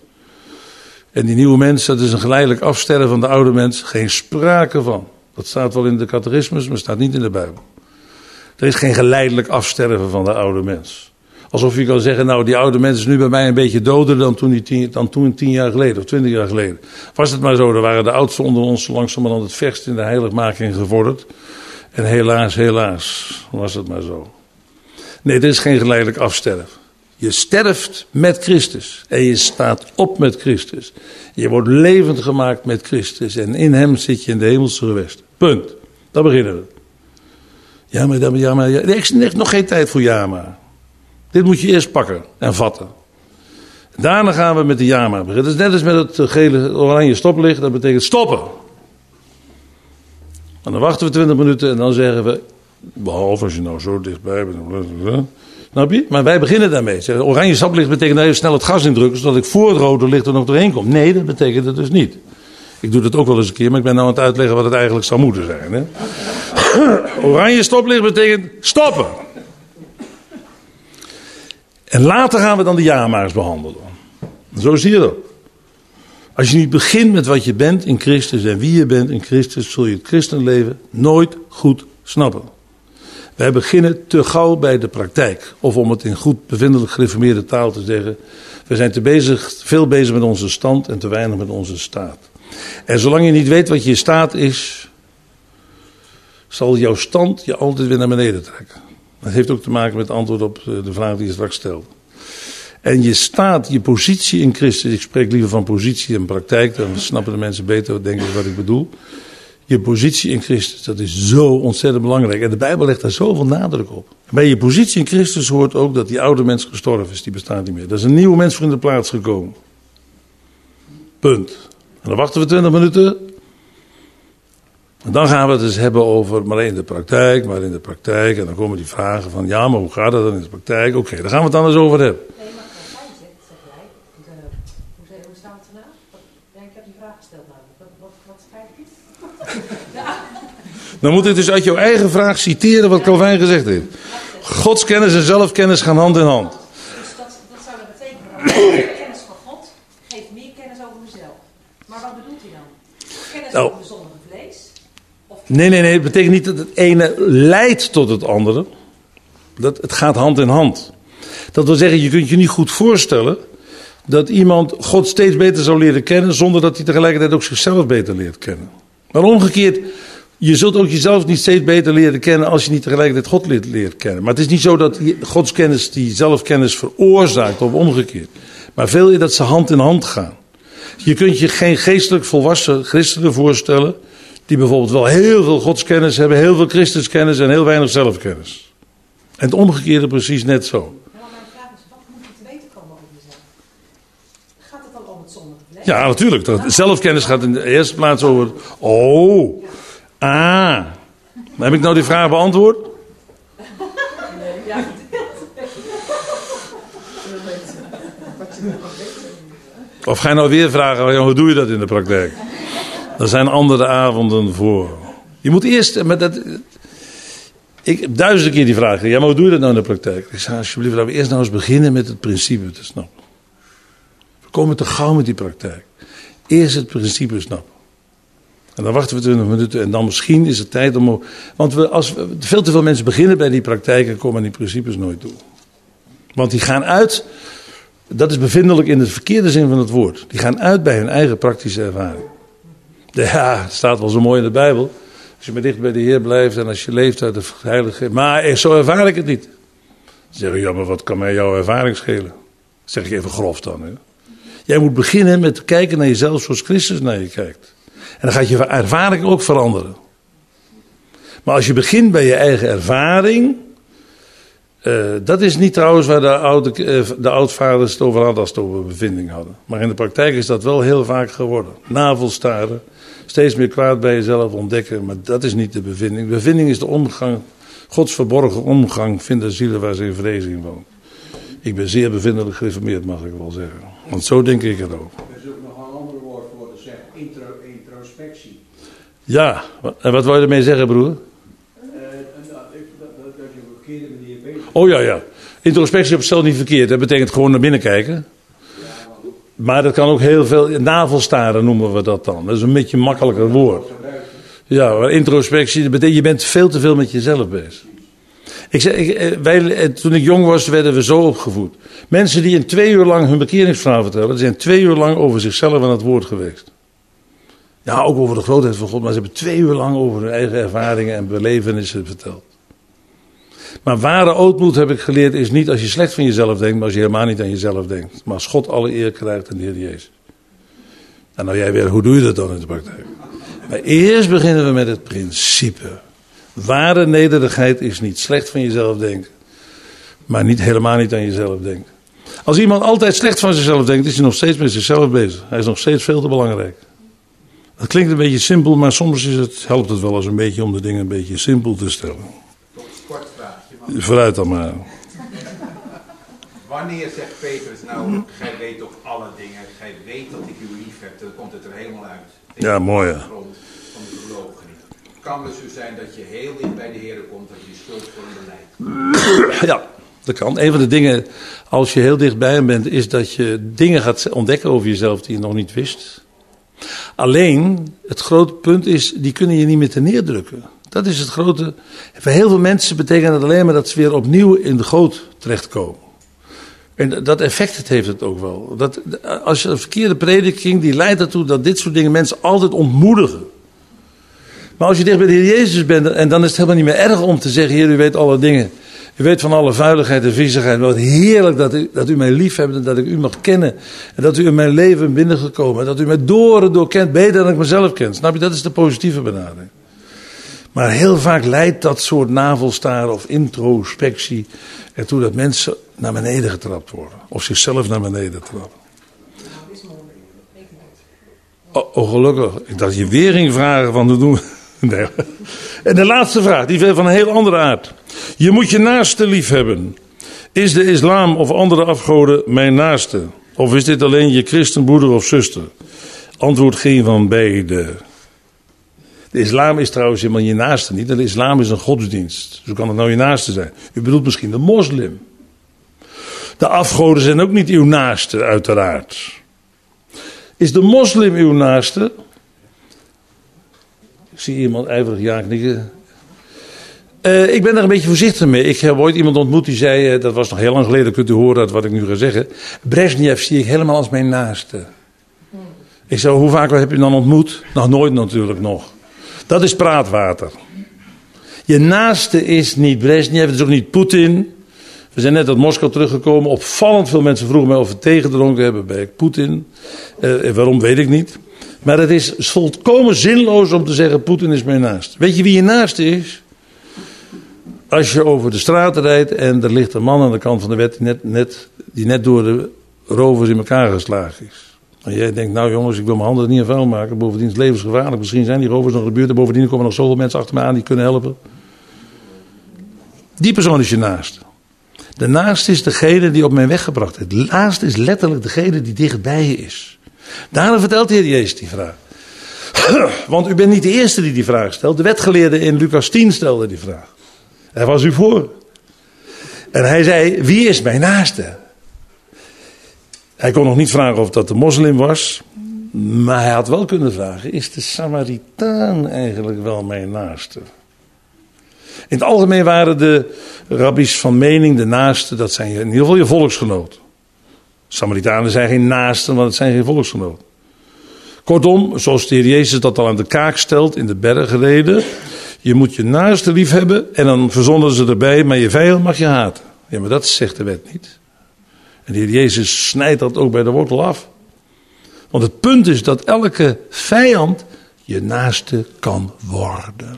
En die nieuwe mens, dat is een geleidelijk afsterren van de oude mens. Geen sprake van. Dat staat wel in de catechismus, maar staat niet in de Bijbel. Er is geen geleidelijk afsterven van de oude mens. Alsof je kan zeggen, nou die oude mens is nu bij mij een beetje doder dan toen, die tien, dan toen tien jaar geleden of twintig jaar geleden. Was het maar zo, dan waren de oudsten onder ons langzamerhand het verst in de heiligmaking gevorderd. En helaas, helaas, was het maar zo. Nee, er is geen geleidelijk afsterven. Je sterft met Christus en je staat op met Christus. Je wordt levend gemaakt met Christus en in hem zit je in de hemelse gewesten. Punt. Daar beginnen we. Ja, maar, ja, maar ja. Er is nog geen tijd voor ja, maar. Dit moet je eerst pakken en vatten. Daarna gaan we met de ja, maar beginnen. Dat is net als met het gele oranje stoplicht. Dat betekent stoppen. En dan wachten we twintig minuten en dan zeggen we, behalve als je nou zo dichtbij bent, Snap je? Maar wij beginnen daarmee. Zeggen, oranje stoplicht betekent dat je snel het gas indrukt, zodat ik voor het rode licht er nog doorheen kom. Nee, dat betekent het dus niet. Ik doe dat ook wel eens een keer, maar ik ben nou aan het uitleggen wat het eigenlijk zou moeten zijn. Hè? Oranje stoplicht betekent stoppen. En later gaan we dan de ja-maars behandelen. Zo zie je dat. Als je niet begint met wat je bent in Christus en wie je bent in Christus, zul je het christenleven nooit goed snappen. Wij beginnen te gauw bij de praktijk. Of om het in goed bevindelijk gereformeerde taal te zeggen, we zijn te bezig, veel bezig met onze stand en te weinig met onze staat. En zolang je niet weet wat je staat is, zal jouw stand je altijd weer naar beneden trekken. Dat heeft ook te maken met het antwoord op de vraag die je straks stelde. En je staat, je positie in Christus, ik spreek liever van positie en praktijk, dan snappen de mensen beter denk ik wat ik bedoel. Je positie in Christus, dat is zo ontzettend belangrijk. En de Bijbel legt daar zoveel nadruk op. Bij je positie in Christus hoort ook dat die oude mens gestorven is, die bestaat niet meer. Er is een nieuwe mens voor in de plaats gekomen. Punt. En dan wachten we twintig minuten. En dan gaan we het eens hebben over, maar in de praktijk, maar in de praktijk. En dan komen die vragen van, ja, maar hoe gaat dat dan in de praktijk? Oké, okay, daar gaan we het dan eens over hebben. Nee, maar praktijk zegt, zeg jij. De, hoe, zeg, hoe staat het erna? Ja, ik heb die vraag gesteld namelijk. Wat, wat, wat schrijf ik? Ja. Dan moet ik dus uit jouw eigen vraag citeren wat Calvijn gezegd heeft. Godskennis en zelfkennis gaan hand in hand. Dus dat, dat zou dat betekenen, dat kennis van God geeft meer kennis over mezelf. Maar wat bedoelt hij dan? Kennis nou, over de zondige vlees? Of... Nee, nee, nee. Het betekent niet dat het ene leidt tot het andere. Dat, het gaat hand in hand. Dat wil zeggen, je kunt je niet goed voorstellen dat iemand God steeds beter zou leren kennen, zonder dat hij tegelijkertijd ook zichzelf beter leert kennen. Maar omgekeerd, je zult ook jezelf niet steeds beter leren kennen als je niet tegelijkertijd God leert, leert kennen. Maar het is niet zo dat Gods kennis die zelfkennis veroorzaakt of omgekeerd. Maar veel is dat ze hand in hand gaan. Je kunt je geen geestelijk volwassen christenen voorstellen die bijvoorbeeld wel heel veel godskennis hebben, heel veel Christuskennis en heel weinig zelfkennis. En het omgekeerde precies net zo. Nou, mijn vraag is, wat moet je te weten komen over jezelf? Gaat het dan om het zondige vlees? Ja, natuurlijk. Dat zelfkennis gaat in de eerste plaats over... Oh, ah. Heb ik nou die vraag beantwoord? Ja. Of ga je nou weer vragen, hoe doe je dat in de praktijk? Er zijn andere avonden voor. Je moet eerst... Met dat, ik heb duizend keer die vraag. Ja, maar hoe doe je dat nou in de praktijk? Ik zeg, alsjeblieft, laten we eerst nou eens beginnen met het principe te snappen. We komen te gauw met die praktijk. Eerst het principe snappen. En dan wachten we twintig minuten en dan misschien is het tijd om... Want we, als we, veel te veel mensen beginnen bij die praktijk en komen aan die principes nooit toe. Want die gaan uit... Dat is bevindelijk in de verkeerde zin van het woord. Die gaan uit bij hun eigen praktische ervaring. Ja, het staat wel zo mooi in de Bijbel. Als je maar dicht bij de Heer blijft en als je leeft uit de heilige... Maar zo ervaar ik het niet. Dan zeg je, ja, maar wat kan mij jouw ervaring schelen? Dat zeg ik even grof dan. Hè? Jij moet beginnen met kijken naar jezelf zoals Christus naar je kijkt. En dan gaat je ervaring ook veranderen. Maar als je begint bij je eigen ervaring... Uh, dat is niet trouwens waar de, oude, uh, de oudvaders het over hadden als het over bevinding hadden. Maar in de praktijk is dat wel heel vaak geworden. Navelstaren, steeds meer kwaad bij jezelf ontdekken. Maar dat is niet de bevinding. Bevinding is de omgang, Gods verborgen omgang vindt de zielen waar ze in vrees in woont. Ik ben zeer bevindelijk gereformeerd, mag ik wel zeggen. Want zo denk ik erover. Er is ook nog een ander woord voor te zeggen, intro, introspectie. Ja, en wat wil je ermee zeggen, broer? Oh ja, ja. Introspectie op zichzelf niet verkeerd. Dat betekent gewoon naar binnen kijken. Maar dat kan ook heel veel... Navelstaren noemen we dat dan. Dat is een beetje een makkelijker woord. Ja, maar introspectie, dat betekent je bent veel te veel met jezelf bezig. Ik zeg, ik, wij, toen ik jong was, werden we zo opgevoed. Mensen die in twee uur lang hun bekeringsverhaal vertellen, die zijn twee uur lang over zichzelf aan het woord geweest. Ja, ook over de grootheid van God, maar ze hebben twee uur lang over hun eigen ervaringen en belevenissen verteld. Maar ware ootmoed, heb ik geleerd, is niet als je slecht van jezelf denkt, maar als je helemaal niet aan jezelf denkt. Maar als God alle eer krijgt aan de Heer Jezus. En nou jij weer, hoe doe je dat dan in de praktijk? Maar eerst beginnen we met het principe. Ware nederigheid is niet slecht van jezelf denken, maar niet helemaal niet aan jezelf denken. Als iemand altijd slecht van zichzelf denkt, is hij nog steeds met zichzelf bezig. Hij is nog steeds veel te belangrijk. Dat klinkt een beetje simpel, maar soms is het, helpt het wel eens een beetje om de dingen een beetje simpel te stellen. Kort vraagje. Vooruit dan maar. Wanneer zegt Petrus nou, gij weet ook alle dingen, gij weet dat ik u lief heb, dan komt het er helemaal uit. Ja, mooi hè. Van de gelovigen niet. Het kan dus zo zijn dat je heel dicht bij de Heer komt, dat je je schuld voor hem beleidt. Ja, dat kan. Een van de dingen, als je heel dicht bij hem bent, is dat je dingen gaat ontdekken over jezelf die je nog niet wist. Alleen, het grote punt is, die kunnen je niet meer ten neerdrukken. Dat is het grote. Voor heel veel mensen betekent het alleen maar dat ze weer opnieuw in de goot terechtkomen. En dat effect het heeft het ook wel. Dat, als je een verkeerde prediking, die leidt ertoe dat dit soort dingen mensen altijd ontmoedigen. Maar als je dicht bij de Heer Jezus bent, en dan is het helemaal niet meer erg om te zeggen, Heer, u weet alle dingen. U weet van alle vuiligheid en viezigheid. Wat heerlijk dat u, dat u mij lief hebt en dat ik u mag kennen. En dat u in mijn leven bent binnengekomen. En dat u mij door en door kent, beter dan ik mezelf ken. Snap je, dat is de positieve benadering. Maar heel vaak leidt dat soort navelstaren of introspectie ertoe dat mensen naar beneden getrapt worden. Of zichzelf naar beneden trappen. Oh, oh gelukkig. Ik dacht je weer ging vragen van te doen. Nee. En de laatste vraag, die is van een heel andere aard. Je moet je naaste lief hebben. Is de islam of andere afgoden mijn naaste? Of is dit alleen je christenbroeder of zuster? Antwoord geen van beide. De islam is trouwens helemaal je naaste niet. De islam is een godsdienst. Dus hoe kan het nou je naaste zijn? U bedoelt misschien de moslim. De afgoden zijn ook niet uw naaste, uiteraard. Is de moslim uw naaste? Ik zie iemand ijverig ja knikken. Uh, ik ben daar een beetje voorzichtig mee. Ik heb ooit iemand ontmoet die zei, uh, dat was nog heel lang geleden, kunt u horen dat wat ik nu ga zeggen. Brezhnev zie ik helemaal als mijn naaste. Ik zei, hoe vaak heb je dan ontmoet? Nog nooit natuurlijk nog. Dat is praatwater. Je naaste is niet Brezhnev, het is ook niet Poetin. We zijn net uit Moskou teruggekomen. Opvallend veel mensen vroegen mij of we thee gedronken hebben bij Poetin. Uh, waarom weet ik niet. Maar het is volkomen zinloos om te zeggen, Poetin is mijn naaste. Weet je wie je naaste is? Als je over de straat rijdt en er ligt een man aan de kant van de weg die net, net, die net door de rovers in elkaar geslagen is. En jij denkt, nou jongens, ik wil mijn handen er niet aan vuil maken. Bovendien is het levensgevaarlijk. Misschien zijn die rovers nog in de buurt. En bovendien komen nog zoveel mensen achter me aan die kunnen helpen. Die persoon is je naaste. De naaste is degene die op mijn weg gebracht heeft. De naaste is letterlijk degene die dichtbij je is. Daarom vertelt de Heer Jezus die vraag. Want u bent niet de eerste die die vraag stelt. De wetgeleerde in Lucas tien stelde die vraag. Hij was u voor. En hij zei, wie is mijn naaste? Hij kon nog niet vragen of dat de moslim was. Maar hij had wel kunnen vragen, is de Samaritaan eigenlijk wel mijn naaste? In het algemeen waren de rabbies van mening, de naaste, dat zijn in ieder geval je volksgenoot. Samaritanen zijn geen naasten, want het zijn geen volksgenoot. Kortom, zoals de Heer Jezus dat al aan de kaak stelt in de bergreden. Je moet je naaste lief hebben en dan verzonnen ze erbij, maar je vijand mag je haten. Ja, maar dat zegt de wet niet. En de Heer Jezus snijdt dat ook bij de wortel af. Want het punt is dat elke vijand je naaste kan worden.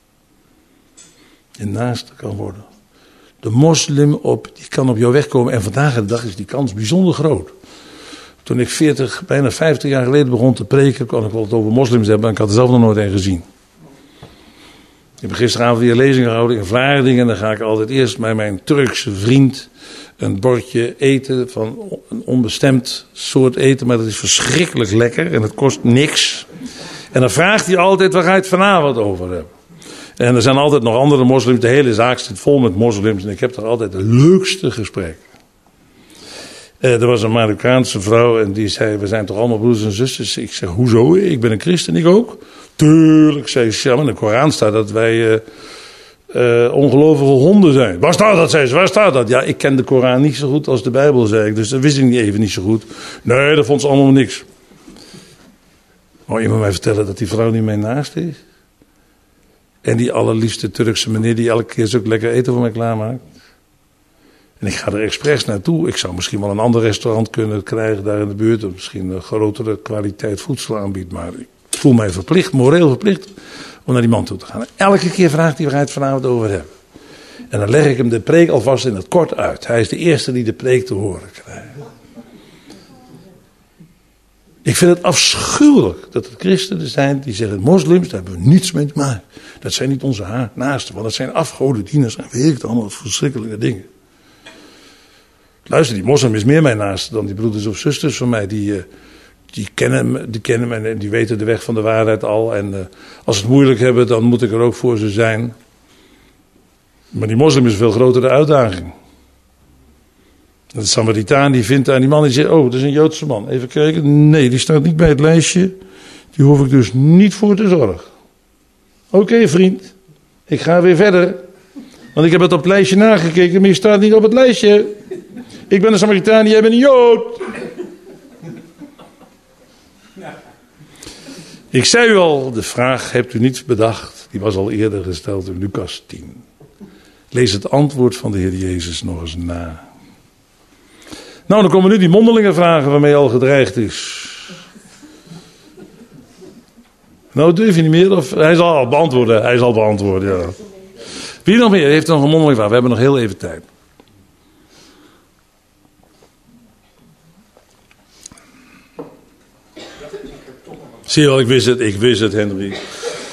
Je naaste kan worden. De moslim op, die kan op jouw weg komen. En vandaag de dag is die kans bijzonder groot. Toen ik veertig, bijna vijftig jaar geleden begon te preken, kon ik wel het over moslims hebben. En ik had er zelf nog nooit een gezien. Ik heb gisteravond weer lezingen gehouden in Vlaardingen. En dan ga ik altijd eerst bij mijn Turkse vriend een bordje eten van een onbestemd soort eten. Maar dat is verschrikkelijk lekker en het kost niks. En dan vraagt hij altijd, waar ga je het vanavond over hebben? En er zijn altijd nog andere moslims. De hele zaak zit vol met moslims. En ik heb toch altijd de leukste gesprekken. Uh, er was een Marokkaanse vrouw en die zei, we zijn toch allemaal broers en zusters? Ik zeg, hoezo? Ik ben een christen, ik ook. Tuurlijk, zei ze, ja, maar in de Koran staat dat wij uh, uh, ongelovige honden zijn. Waar staat dat, zei ze, waar staat dat? Ja, ik ken de Koran niet zo goed als de Bijbel, zei ik. Dus dat wist ik niet even niet zo goed. Nee, dat vond ze allemaal niks. Wou iemand mij vertellen dat die vrouw niet mijn naast is? En die allerliefste Turkse meneer die elke keer zo lekker eten voor mij klaarmaakt. En ik ga er expres naartoe. Ik zou misschien wel een ander restaurant kunnen krijgen daar in de buurt. Of misschien een grotere kwaliteit voedsel aanbiedt. Maar ik voel mij verplicht, moreel verplicht, om naar die man toe te gaan. En elke keer vraagt hij waar hij het vanavond over hebben. En dan leg ik hem de preek alvast in het kort uit. Hij is de eerste die de preek te horen krijgt. Ik vind het afschuwelijk dat er christenen zijn die zeggen, moslims, daar hebben we niets mee te maken. Dat zijn niet onze naasten, want dat zijn afgodendieners en weet ik het allemaal, verschrikkelijke dingen. Luister, die moslim is meer mijn naaste dan die broeders of zusters van mij. Die, uh, die, kennen, die kennen me en die weten de weg van de waarheid al. En uh, als ze het moeilijk hebben, dan moet ik er ook voor ze zijn. Maar die moslim is een veel grotere uitdaging. De Samaritaan die vindt aan die man die zegt, oh, dat is een Joodse man. Even kijken, nee, die staat niet bij het lijstje. Die hoef ik dus niet voor te zorgen. Oké, okay, vriend, ik ga weer verder. Want ik heb het op het lijstje nagekeken, maar je staat niet op het lijstje. Ik ben een Samaritaan, jij bent een Jood. Ik zei u al, de vraag hebt u niet bedacht. Die was al eerder gesteld in Lucas tien. Lees het antwoord van de Heer Jezus nog eens na. Nou, dan komen nu die mondelinge vragen waarmee al gedreigd is. Nou, durf je niet meer? Of, hij zal al beantwoorden. Hij zal beantwoorden, ja. Wie nog meer heeft nog een mondelinge vraag? We hebben nog heel even tijd. Zie je wel, ik wist het, ik wist het, Henry. Uh,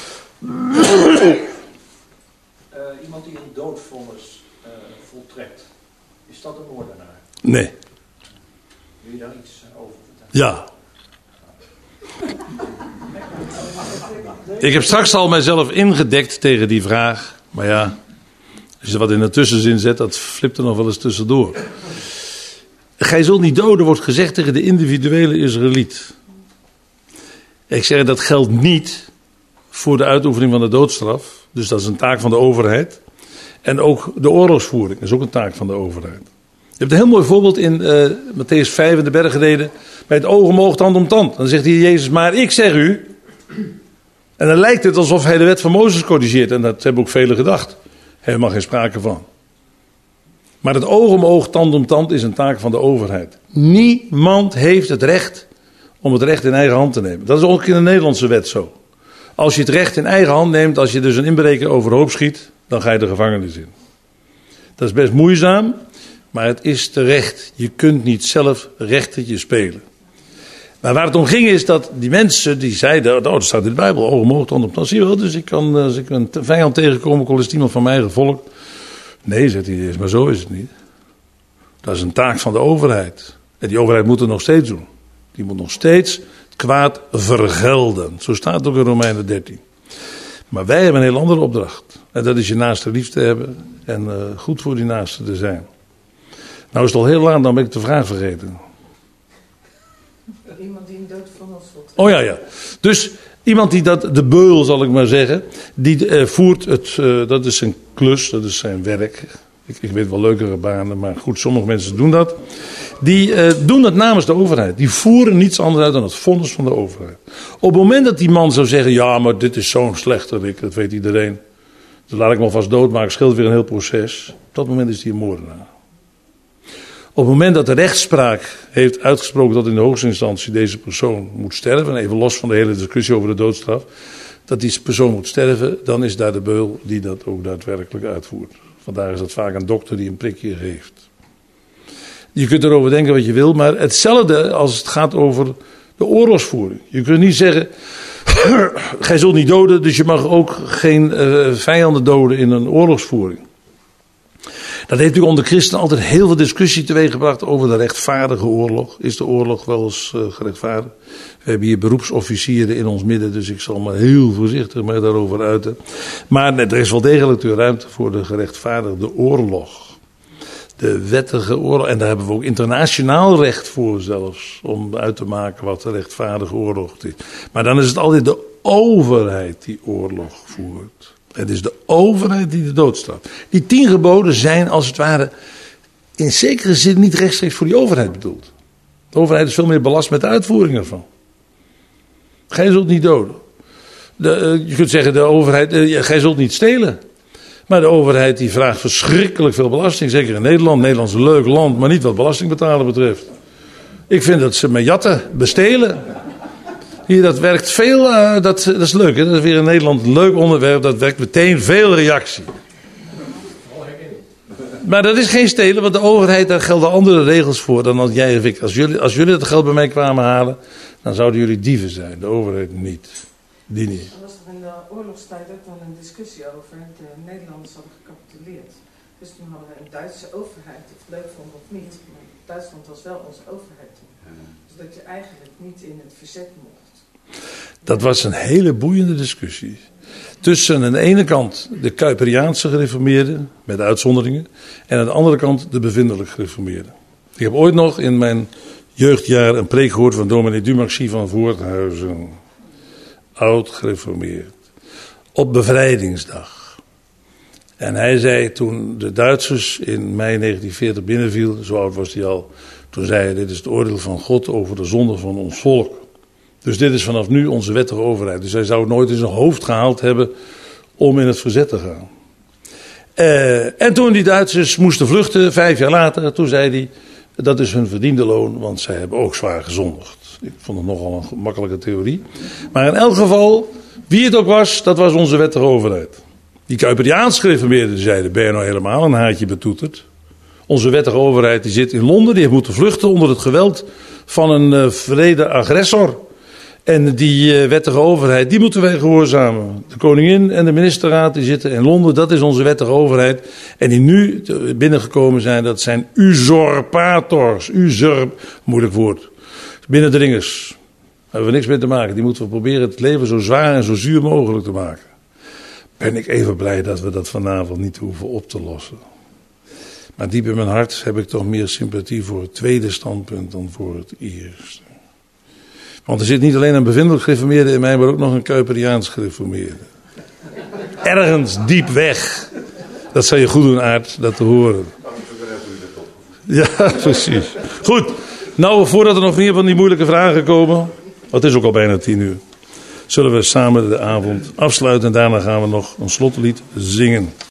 iemand die een doodvonnis uh, voltrekt, is dat een moordenaar? Nee. Wil je daar iets over vertellen? Ja. Ik heb straks al mijzelf ingedekt tegen die vraag. Maar ja, als je er wat in de tussenzin zet, dat flipt er nog wel eens tussendoor. Gij zult niet doden, wordt gezegd tegen de individuele Israëliet. Ik zeg, dat geldt niet voor de uitoefening van de doodstraf. Dus dat is een taak van de overheid. En ook de oorlogsvoering is ook een taak van de overheid. Je hebt een heel mooi voorbeeld in uh, Mattheüs vijf in de bergreden. Bij het oog om oog, tand om tand. Dan zegt hier Jezus, maar ik zeg u. En dan lijkt het alsof hij de wet van Mozes corrigeert. En dat hebben ook velen gedacht. Helemaal geen sprake van. Maar het oog om oog, tand om tand is een taak van de overheid. Niemand heeft het recht om het recht in eigen hand te nemen. Dat is ook in de Nederlandse wet zo. Als je het recht in eigen hand neemt, als je dus een inbreker overhoop schiet, dan ga je de gevangenis in. Dat is best moeizaam, maar het is terecht. Je kunt niet zelf rechtertje spelen. Maar waar het om ging is dat die mensen die zeiden, oh, dat staat in de Bijbel, oog om oog, tand om tand. Zie je wel, dus ik kan, als ik een vijand tegenkom, ook al is het iemand van mijn eigen volk. Nee, zegt hij eerst, maar zo is het niet. Dat is een taak van de overheid. En die overheid moet het nog steeds doen. Die moet nog steeds het kwaad vergelden. Zo staat het ook in Romeinen dertien. Maar wij hebben een heel andere opdracht. En dat is je naaste lief te hebben. En uh, goed voor die naaste te zijn. Nou is het al heel lang, dan ben ik de vraag vergeten. Iemand die een doodvonnis voltrekt. Oh ja, ja. Dus iemand die dat, de beul zal ik maar zeggen. Die uh, voert het, uh, dat is zijn klus, dat is zijn werk. Ik, ik weet wel leukere banen, maar goed, sommige mensen doen dat. Die uh, doen dat namens de overheid. Die voeren niets anders uit dan het vonnis van de overheid. Op het moment dat die man zou zeggen, ja, maar dit is zo'n slechterik, dat weet iedereen. Dan laat ik me alvast doodmaken, scheelt weer een heel proces. Op dat moment is hij een moordenaar. Op het moment dat de rechtspraak heeft uitgesproken dat in de hoogste instantie deze persoon moet sterven, even los van de hele discussie over de doodstraf, dat die persoon moet sterven, dan is daar de beul die dat ook daadwerkelijk uitvoert. Vandaar is dat vaak een dokter die een prikje geeft. Je kunt erover denken wat je wil, maar hetzelfde als het gaat over de oorlogsvoering. Je kunt niet zeggen, gij zult niet doden, dus je mag ook geen uh, vijanden doden in een oorlogsvoering. Dat heeft natuurlijk onder christenen altijd heel veel discussie teweeggebracht over de rechtvaardige oorlog. Is de oorlog wel eens uh, gerechtvaardigd? We hebben hier beroepsofficieren in ons midden, dus ik zal maar heel voorzichtig mij daarover uiten. Maar er is wel degelijk de ruimte voor de gerechtvaardigde oorlog. De wettige oorlog. En daar hebben we ook internationaal recht voor zelfs. Om uit te maken wat de rechtvaardige oorlog is. Maar dan is het altijd de overheid die oorlog voert. Het is de overheid die de dood straft. Die tien geboden zijn als het ware in zekere zin niet rechtstreeks voor die overheid bedoeld. De overheid is veel meer belast met de uitvoering ervan. Gij zult niet doden. De, uh, je kunt zeggen de overheid, uh, gij zult niet stelen. Maar de overheid die vraagt verschrikkelijk veel belasting. Zeker in Nederland. Nederland is een leuk land, maar niet wat belastingbetalen betreft. Ik vind dat ze met jatten bestelen. Hier, dat werkt veel, uh, dat, dat is leuk. Hè? Dat is weer in Nederland een leuk onderwerp. Dat werkt meteen veel reactie. Maar dat is geen stelen, want de overheid, daar gelden andere regels voor dan als jij of ik. Als jullie, als jullie dat geld bij mij kwamen halen, dan zouden jullie dieven zijn. De overheid niet. Die niet. Er was er in de oorlogstijd ook wel een discussie over. De Nederlanders hadden gecapituleerd. Dus toen hadden we een Duitse overheid, of het leuk vond of niet, maar Duitsland was wel onze overheid toen. Dus dat je eigenlijk niet in het verzet mocht. Dat was een hele boeiende discussie. Tussen aan de ene kant de Kuiperiaanse gereformeerden, met uitzonderingen, en aan de andere kant de bevindelijk gereformeerden. Ik heb ooit nog in mijn jeugdjaar een preek gehoord van dominee Dumaxie van Voorthuizen. Oud gereformeerd. Op bevrijdingsdag. En hij zei toen de Duitsers in mei negentien veertig binnenviel, zo oud was hij al, toen zei hij: dit is het oordeel van God over de zonde van ons volk. Dus dit is vanaf nu onze wettige overheid. Dus hij zou het nooit in zijn hoofd gehaald hebben om in het verzet te gaan. Uh, en toen die Duitsers moesten vluchten, vijf jaar later, toen zei hij: dat is hun verdiende loon, want zij hebben ook zwaar gezondigd. Ik vond het nogal een gemakkelijke theorie. Maar in elk geval, wie het ook was, dat was onze wettige overheid. Die Kuiperiaans gereformeerden zeiden: ben je nou helemaal een haatje betoeterd? Onze wettige overheid die zit in Londen, die heeft moeten vluchten onder het geweld van een uh, vrede agressor. En die uh, wettige overheid, die moeten wij gehoorzamen. De koningin en de ministerraad die zitten in Londen, dat is onze wettige overheid. En die nu binnengekomen zijn, dat zijn usurpators. Usurp, moeilijk woord. Binnendringers. Daar hebben we niks mee te maken. Die moeten we proberen het leven zo zwaar en zo zuur mogelijk te maken. Ben ik even blij dat we dat vanavond niet hoeven op te lossen. Maar diep in mijn hart heb ik toch meer sympathie voor het tweede standpunt dan voor het eerste. Want er zit niet alleen een bevindelijk gereformeerde in mij, maar ook nog een Kuiperiaans gereformeerde. Ergens diep weg. Dat zou je goed doen, Aart, dat te horen. Ja, precies. Goed. Nou, voordat er nog meer van die moeilijke vragen komen, want het is ook al bijna tien uur, zullen we samen de avond afsluiten en daarna gaan we nog een slotlied zingen.